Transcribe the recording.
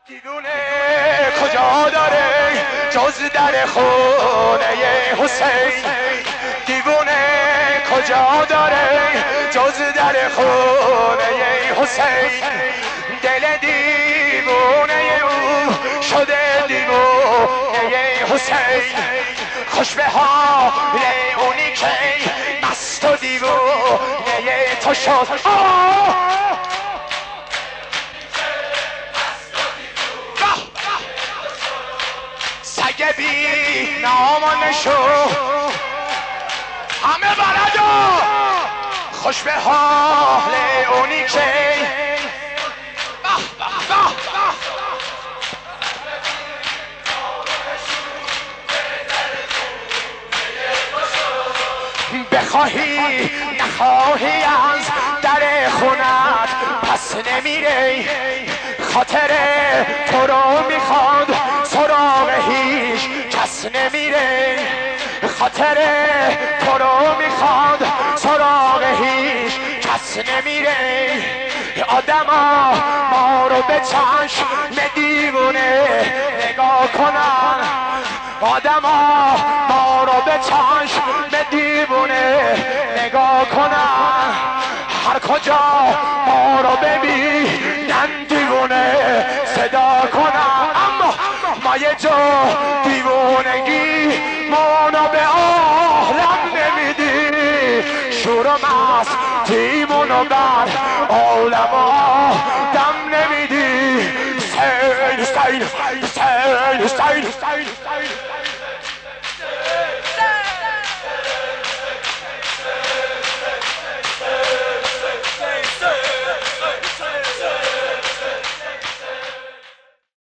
دیوونه کجا داره جز در خونه حسین؟ دیوونه کجا داره جز در خونه حسین؟ دل دیوونه او شده دیوونه حسین. خوش به حال اونی که مست و دیوونه تو شد. سگ بی نامانشو همه بلدا. خوش به حال اونی که بخواهی نخواهی از در خونت پس نمیره. خاطر تو رو میخواد سراغ هیچ کس نمیره. خاطر تو رو میخواد سراغ هیچ کس نمیره. آدما ما رو به چشم دیوونه نگاه کنن. آدما ما رو به چشم دیوونه نگاه کنن. هر کجا ما رو ببینن دیوونه صدا کنن. اما ما یه جا دیوونگی مانا به عالم نمیدی. شور و مستیمونو بر عالم آدم نمیدی. حسین حسین حسین حسین حسین